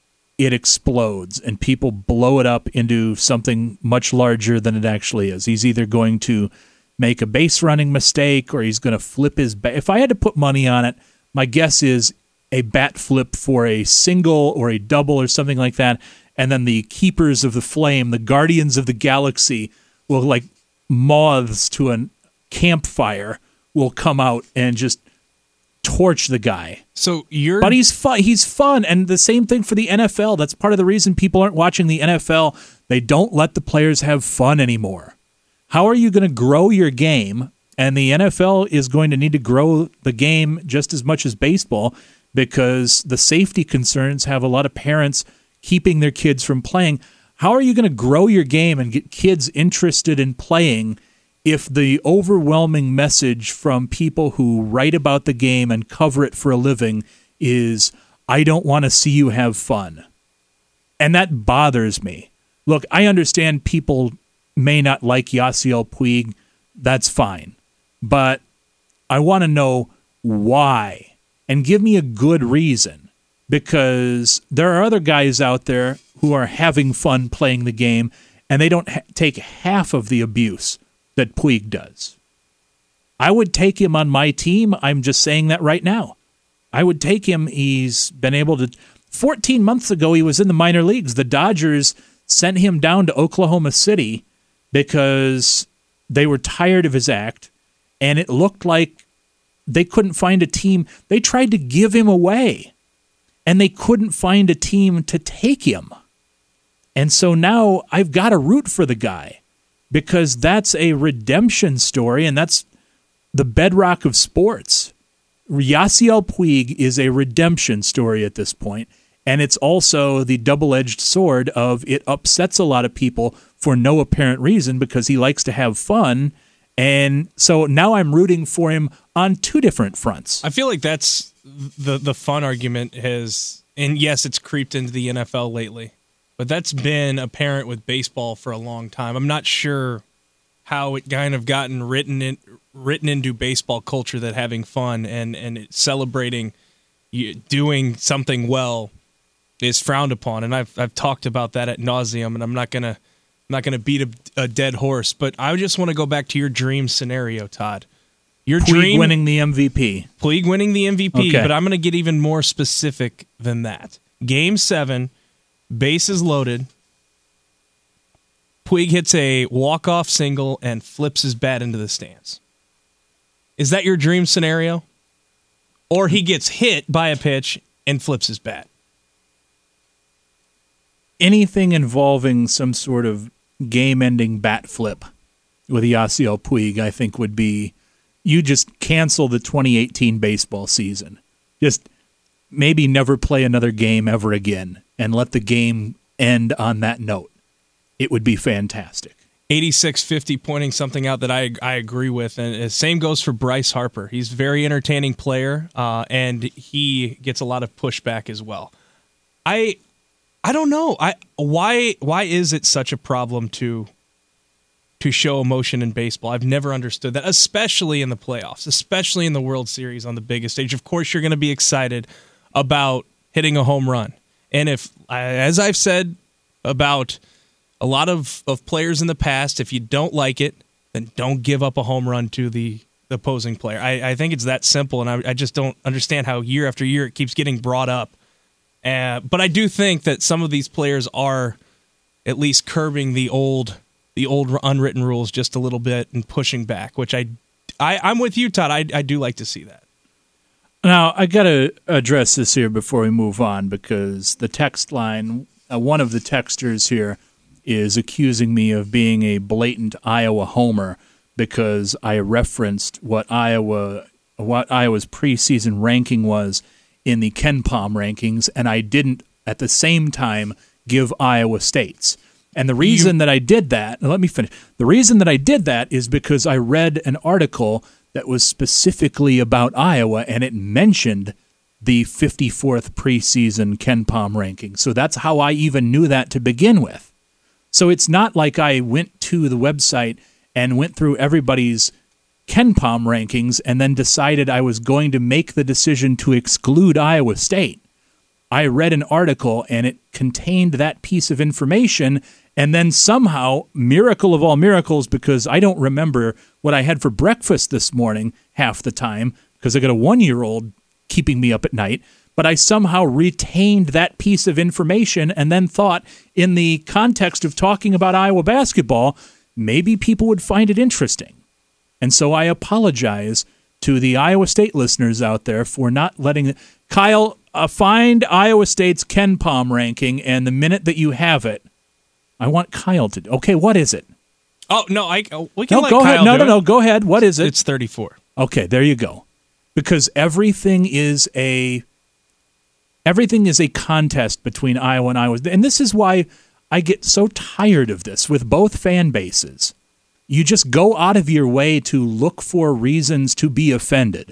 [SPEAKER 9] explodes and people blow it up into something much larger than it actually is. He's either going to make a base running mistake or he's going to flip his bat. If I had to put money on it, my guess is a bat flip for a single or a double or something like that, and then the keepers of the flame, the guardians of the galaxy, will, like moths to a campfire, will come out and just torch the guy. But he's fun. He's fun, and the same thing for the NFL. That's part of the reason people aren't watching the NFL. They don't let the players have fun anymore. How are you going to grow your game? And the NFL is going to need to grow the game just as much as baseball, because the safety concerns have a lot of parents keeping their kids from playing. How are you going to grow your game and get kids interested in playing if the overwhelming message from people who write about the game and cover it for a living is, I don't want to see you have fun? And that bothers me. Look, I understand people may not like Yasiel Puig. That's fine. But I want to know why. And give me a good reason, because there are other guys out there who are having fun playing the game, and they don't take half of the abuse that Puig does. I would take him on my team. I'm just saying that right now. I would take him. He's been able to. 14 months ago, he was in the minor leagues. The Dodgers sent him down to Oklahoma City because they were tired of his act, and it looked like they couldn't find a team. They tried to give him away, and they couldn't find a team to take him. And so now I've got to root for the guy, because that's a redemption story, and that's the bedrock of sports. Yasiel Puig is a redemption story at this point, and it's also the double-edged sword of it upsets a lot of people for no apparent reason because he likes to have fun. And so now I'm rooting for him on 2 different fronts.
[SPEAKER 10] I feel like that's the fun argument has, and yes, it's creeped into the NFL lately, but that's been apparent with baseball for a long time. I'm not sure how it kind of gotten written into baseball culture that having fun and celebrating doing something well is frowned upon. And I've talked about that ad nauseum, and I'm not gonna beat a dead horse, but I just want to go back to your dream scenario, Todd. Your
[SPEAKER 9] Puig winning the MVP.
[SPEAKER 10] Puig winning the MVP,
[SPEAKER 9] okay.
[SPEAKER 10] But I'm going to get even more specific than that. Game 7, bases loaded. Puig hits a walk-off single and flips his bat into the stands. Is that your dream scenario? Or he gets hit by a pitch and flips his bat?
[SPEAKER 9] Anything involving some sort of game-ending bat flip with Yasiel Puig, I think, would be, you just cancel the 2018 baseball season. Just maybe never play another game ever again and let the game end on that note. It would be fantastic.
[SPEAKER 10] 8650 pointing something out that I agree with, and the same goes for Bryce Harper. He's a very entertaining player, and he gets a lot of pushback as well. I don't know. Why is it such a problem to show emotion in baseball? I've never understood that, especially in the playoffs, especially in the World Series on the biggest stage. Of course, you're going to be excited about hitting a home run. And if, as I've said about a lot of players in the past, if you don't like it, then don't give up a home run to the the opposing player. I think it's that simple, and I just don't understand how year after year it keeps getting brought up. But I do think that some of these players are at least curbing the old unwritten rules just a little bit and pushing back, which I'm with you, Todd. I do like to see that.
[SPEAKER 9] Now, I got to address this here before we move on, because the text line, one of the texters here is accusing me of being a blatant Iowa homer because I referenced what Iowa's preseason ranking was in the KenPom rankings, and I didn't at the same time give Iowa State's. And the reason that I did that, let me finish. The reason that I did that is because I read an article that was specifically about Iowa, and it mentioned the 54th preseason KenPom ranking. So that's how I even knew that to begin with. So it's not like I went to the website and went through everybody's KenPom rankings and then decided I was going to make the decision to exclude Iowa State. I read an article, and it contained that piece of information, and then somehow, miracle of all miracles, because I don't remember what I had for breakfast this morning half the time, because I got a 1-year-old keeping me up at night, but I somehow retained that piece of information and then thought, in the context of talking about Iowa basketball, maybe people would find it interesting. And so I apologize to the Iowa State listeners out there for not letting Kyle find Iowa State's KenPom ranking, and the minute that you have it, I want Kyle to. Okay, what is it?
[SPEAKER 10] Oh no, we can let
[SPEAKER 9] go
[SPEAKER 10] Kyle
[SPEAKER 9] ahead.
[SPEAKER 10] do
[SPEAKER 9] No.
[SPEAKER 10] it.
[SPEAKER 9] Go ahead. What is it?
[SPEAKER 10] It's 34.
[SPEAKER 9] Okay, there you go. Because everything is a contest between Iowa and Iowa, and this is why I get so tired of this with both fan bases. You just go out of your way to look for reasons to be offended.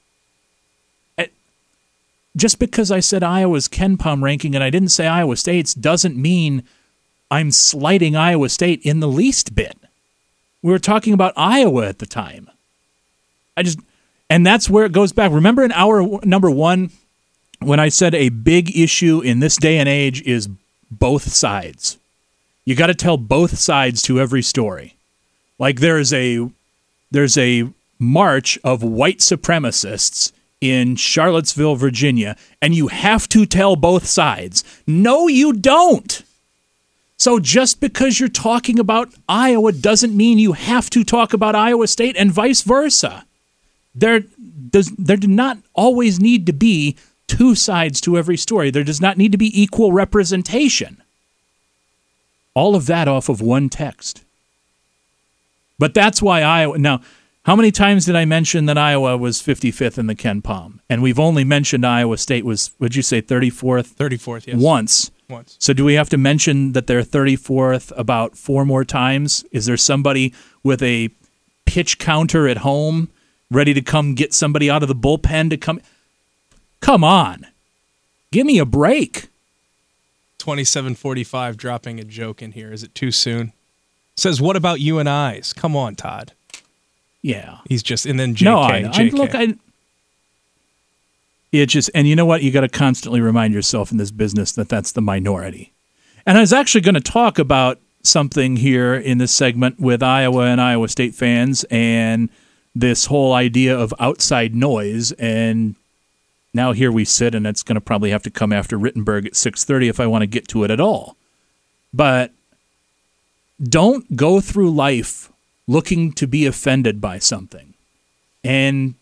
[SPEAKER 9] Just because I said Iowa's KenPom ranking and I didn't say Iowa State's doesn't mean I'm slighting Iowa State in the least bit. We were talking about Iowa at the time. And that's where it goes back. Remember in hour number 1 when I said a big issue in this day and age is both sides. You got to tell both sides to every story. Like there's a march of white supremacists in Charlottesville, Virginia, and you have to tell both sides. No, you don't. So just because you're talking about Iowa doesn't mean you have to talk about Iowa State and vice versa. There do not always need to be two sides to every story. There does not need to be equal representation. All of that off of one text. But that's why Iowa... Now, how many times did I mention that Iowa was 55th in the KenPom? And we've only mentioned Iowa State was, would you say 34th?
[SPEAKER 10] 34th, yes.
[SPEAKER 9] Once. So do we have to mention that they're 34th about 4 more times? Is there somebody with a pitch counter at home ready to come get somebody out of the bullpen to come? Come on. Give me a break.
[SPEAKER 10] 2745 dropping a joke in here. Is it too soon? Says, what about you and I's? Come on, Todd.
[SPEAKER 9] Yeah.
[SPEAKER 10] He's just, and then JK.
[SPEAKER 9] And you know what? You got to constantly remind yourself in this business that that's the minority. And I was actually going to talk about something here in this segment with Iowa and Iowa State fans and this whole idea of outside noise. And now here we sit, and it's going to probably have to come after Rittenberg at 6:30 if I want to get to it at all. But don't go through life looking to be offended by something. And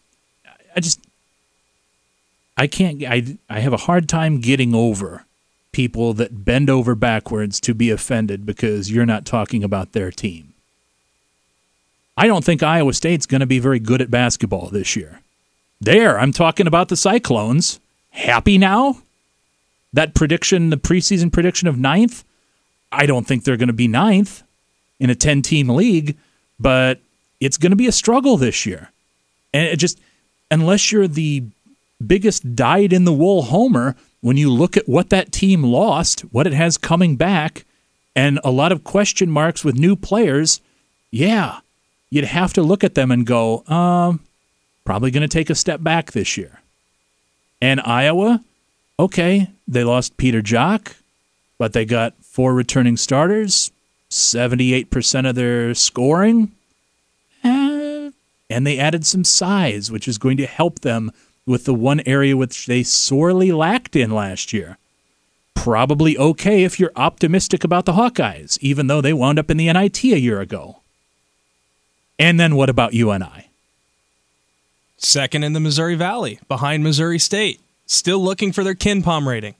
[SPEAKER 9] I have a hard time getting over people that bend over backwards to be offended because you're not talking about their team. I don't think Iowa State's going to be very good at basketball this year. I'm talking about the Cyclones. Happy now? That prediction, the preseason prediction of 9th? I don't think they're going to be 9th in a 10-team league, but it's going to be a struggle this year. And unless you're the biggest dyed-in-the-wool homer, when you look at what that team lost, what it has coming back, and a lot of question marks with new players, yeah, you'd have to look at them and go, probably going to take a step back this year. And Iowa, okay, they lost Peter Jock, but they got 4 returning starters, 78% of their scoring. and they added some size, which is going to help them with the one area which they sorely lacked in last year. Probably okay if you're optimistic about the Hawkeyes, even though they wound up in the NIT a year ago. And then what about UNI?
[SPEAKER 10] Second in the Missouri Valley, behind Missouri State. Still looking for their KenPom rating.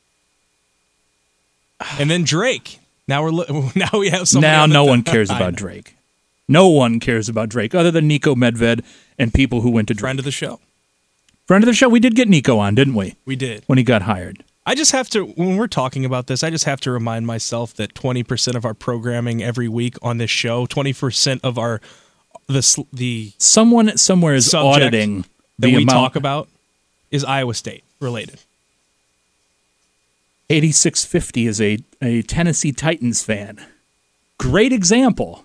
[SPEAKER 10] And then Drake. Now we have somebody.
[SPEAKER 9] Now no one cares about Drake. No one cares about Drake other than Nico Medved and people who went to Drake.
[SPEAKER 10] Friend of the show.
[SPEAKER 9] Friend of the show. We did get Nico on, didn't we?
[SPEAKER 10] We did.
[SPEAKER 9] When he got hired.
[SPEAKER 10] I just have to, when we're talking about this, I just have to remind myself that 20% of our programming every week on this show, 20% of our the
[SPEAKER 9] someone somewhere is auditing
[SPEAKER 10] that we talk about is Iowa State related.
[SPEAKER 9] 8650 is a Tennessee Titans fan. Great example.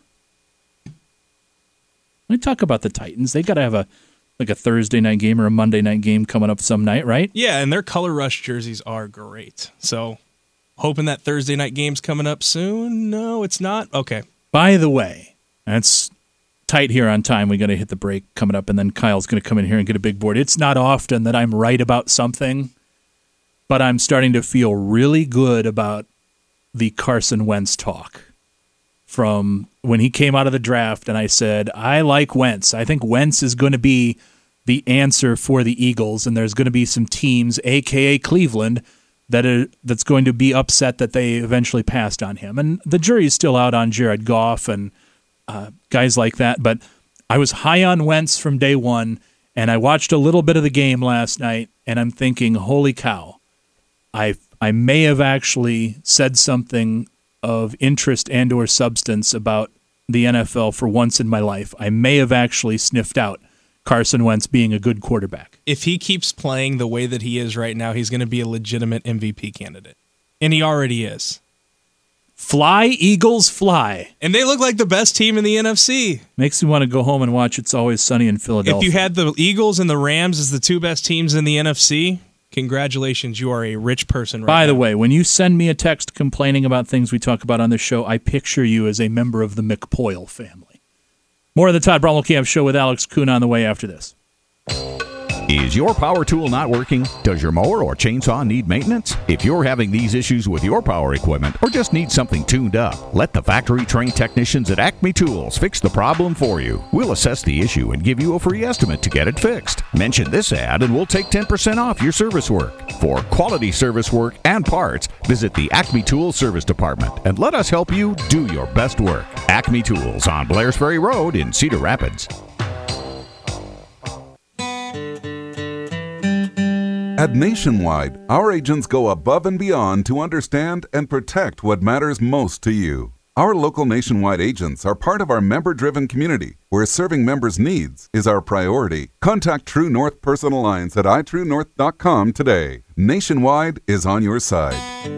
[SPEAKER 9] When we talk about the Titans, they got to have a Thursday night game or a Monday night game coming up some night, right?
[SPEAKER 10] Yeah, and their Color Rush jerseys are great. So, hoping that Thursday night game's coming up soon. No, it's not. Okay.
[SPEAKER 9] By the way, it's tight here on time. We got to hit the break coming up, and then Kyle's going to come in here and get a big board. It's not often that I'm right about something, but I'm starting to feel really good about the Carson Wentz talk from when he came out of the draft, and I said, I like Wentz. I think Wentz is going to be the answer for the Eagles, and there's going to be some teams, a.k.a. Cleveland, that's going to be upset that they eventually passed on him. And the jury's still out on Jared Goff and guys like that, but I was high on Wentz from day one, and I watched a little bit of the game last night, and I'm thinking, holy cow, I may have actually said something of interest and or substance about the NFL for once in my life. I may have actually sniffed out Carson Wentz being a good quarterback.
[SPEAKER 10] If he keeps playing the way that he is right now, he's going to be a legitimate MVP candidate. And he already is.
[SPEAKER 9] Fly, Eagles, fly.
[SPEAKER 10] And they look like the best team in the NFC.
[SPEAKER 9] Makes me want to go home and watch It's Always Sunny in Philadelphia.
[SPEAKER 10] If you had the Eagles and the Rams as the two best teams in the NFC, congratulations, you are a rich person right now.
[SPEAKER 9] By the way, when you send me a text complaining about things we talk about on this show, I picture you as a member of the McPoyle family. More of the Todd Bromwell Camp Show with Alex Kuhn on the way after this.
[SPEAKER 3] Is your power tool not working? Does your mower or chainsaw need maintenance? If you're having these issues with your power equipment or just need something tuned up, let the factory-trained technicians at Acme Tools fix the problem for you. We'll assess the issue and give you a free estimate to get it fixed. Mention this ad and we'll take 10% off your service work. For quality service work and parts, visit the Acme Tools Service Department and let us help you do your best work. Acme Tools on Blairs Ferry Road in Cedar Rapids.
[SPEAKER 5] At Nationwide, our agents go above and beyond to understand and protect what matters most to you. Our local Nationwide agents are part of our member-driven community, where serving members' needs is our priority. Contact True North Personal Lines at itruenorth.com today. Nationwide is on your side.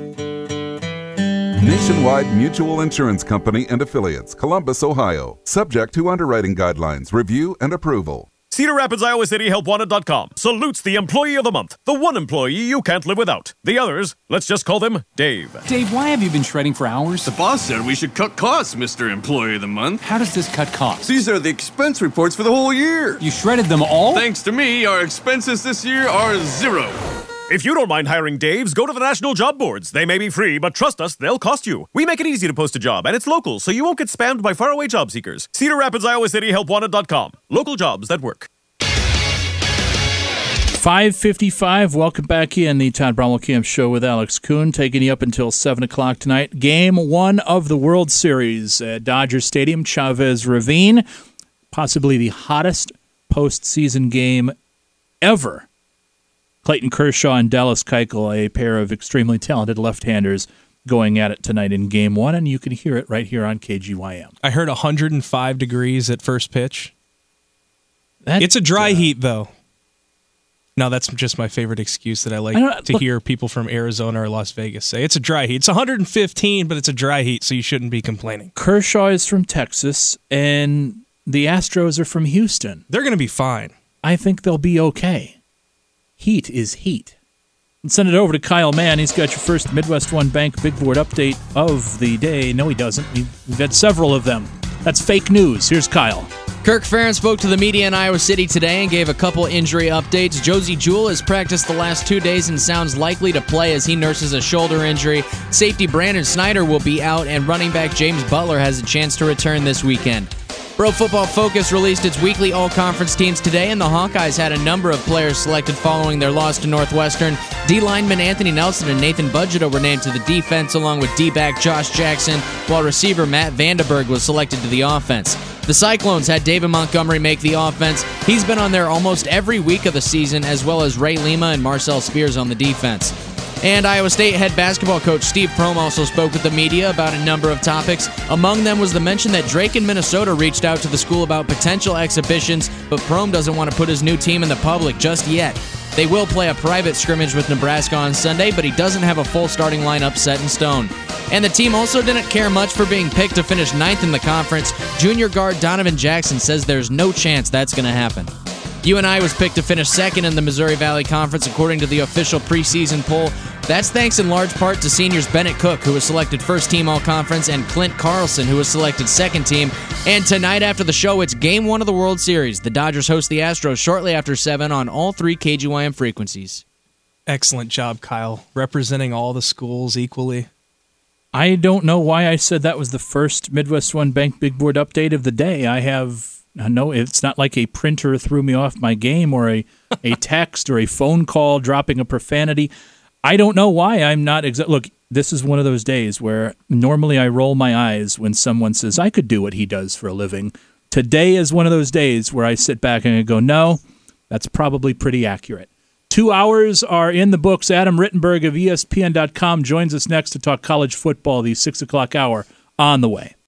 [SPEAKER 5] Nationwide Mutual Insurance Company and Affiliates, Columbus, Ohio. Subject to underwriting guidelines, review, and approval.
[SPEAKER 6] Cedar Rapids, Iowa City, HelpWanted.com salutes the Employee of the Month, the one employee you can't live without. The others, let's just call them Dave.
[SPEAKER 7] Dave, why have you been shredding for hours?
[SPEAKER 8] The boss said we should cut costs, Mr. Employee of the Month.
[SPEAKER 7] How does this cut costs?
[SPEAKER 8] These are the expense reports for the whole year.
[SPEAKER 7] You shredded them all?
[SPEAKER 8] Thanks to me, our expenses this year are zero.
[SPEAKER 6] If you don't mind hiring Daves, go to the National Job Boards. They may be free, but trust us, they'll cost you. We make it easy to post a job, and it's local, so you won't get spammed by faraway job seekers. Cedar Rapids, Iowa City, HelpWanted.com. Local jobs that work.
[SPEAKER 9] 5:55. Welcome back in the Todd Bromwell Camp Show with Alex Kuhn, taking you up until 7 o'clock tonight. Game 1 of the World Series at Dodger Stadium, Chavez Ravine. Possibly the hottest postseason game ever. Clayton Kershaw and Dallas Keuchel, a pair of extremely talented left-handers, going at it tonight in Game 1, and you can hear it right here on KGYM.
[SPEAKER 10] I heard 105 degrees at first pitch. It's a dry heat, though. No, that's just my favorite excuse that I like to hear people from Arizona or Las Vegas say. It's a dry heat. It's 115, but it's a dry heat, so you shouldn't be complaining.
[SPEAKER 9] Kershaw is from Texas, and the Astros are from Houston.
[SPEAKER 10] They're going to be fine.
[SPEAKER 9] I think they'll be okay. Heat is heat. And send it over to Kyle Mann. He's got your first Midwest One Bank Big Board update of the day. No, he doesn't. We've had several of them. That's fake news. Here's Kyle.
[SPEAKER 17] Kirk Ferentz spoke to the media in Iowa City today and gave a couple injury updates. Josie Jewell has practiced the last 2 days and sounds likely to play as he nurses a shoulder injury. Safety Brandon Snyder will be out, and running back James Butler has a chance to return this weekend. Pro Football Focus released its weekly all-conference teams today, and the Hawkeyes had a number of players selected following their loss to Northwestern. D-lineman Anthony Nelson and Nathan Budgeto were named to the defense, along with D-back Josh Jackson, while receiver Matt Vandenberg was selected to the offense. The Cyclones had David Montgomery make the offense. He's been on there almost every week of the season, as well as Ray Lima and Marcel Spears on the defense. And Iowa State head basketball coach Steve Prohm also spoke with the media about a number of topics. Among them was the mention that Drake in Minnesota reached out to the school about potential exhibitions, but Prohm doesn't want to put his new team in the public just yet. They will play a private scrimmage with Nebraska on Sunday, but he doesn't have a full starting lineup set in stone. And the team also didn't care much for being picked to finish 9th in the conference. Junior guard Donovan Jackson says there's no chance that's going to happen. UNI was picked to finish 2nd in the Missouri Valley Conference according to the official preseason poll. That's thanks in large part to seniors Bennett Cook, who was selected first team all-conference, and Clint Carlson, who was selected second team. And tonight after the show, it's Game 1 of the World Series. The Dodgers host the Astros shortly after 7 on all 3 KGYM frequencies.
[SPEAKER 10] Excellent job, Kyle, representing all the schools equally.
[SPEAKER 9] I don't know why I said that was the first Midwest One Bank Big Board update of the day. No, it's not like a printer threw me off my game or a text or a phone call dropping a profanity. I don't know why I'm not look, this is one of those days where normally I roll my eyes when someone says I could do what he does for a living. Today is one of those days where I sit back and I go, no, that's probably pretty accurate. 2 hours are in the books. Adam Rittenberg of ESPN.com joins us next to talk college football, the 6 o'clock hour on the way.